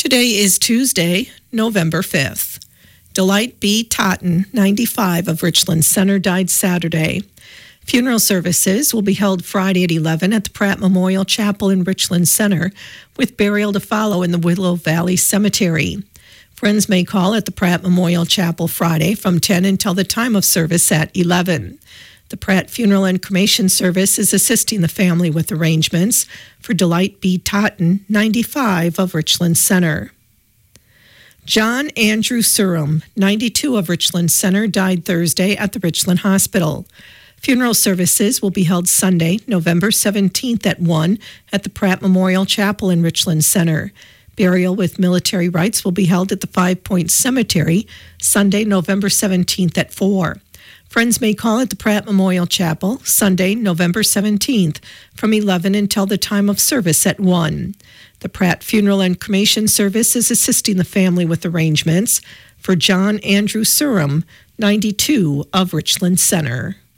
Today is Tuesday, November 5th. Delight B. Totten, 95, of Richland Center, died Saturday. Funeral services will be held Friday at 11 at the Pratt Memorial Chapel in Richland Center, with burial to follow in the Willow Valley Cemetery. Friends may call at the Pratt Memorial Chapel Friday from 10 until the time of service at 11. The Pratt Funeral and Cremation Service is assisting the family with arrangements for Delight B. Totten, 95, of Richland Center. John Andrew Surham, 92, of Richland Center, died Thursday at the Richland Hospital. Funeral services will be held Sunday, November 17th at 1 at the Pratt Memorial Chapel in Richland Center. Burial with military rites will be held at the 5 Point Cemetery Sunday, November 17th at 4. Friends may call at the Pratt Memorial Chapel Sunday, November 17th from 11 until the time of service at 1. The Pratt Funeral and Cremation Service is assisting the family with arrangements for John Andrew Surham, 92, of Richland Center.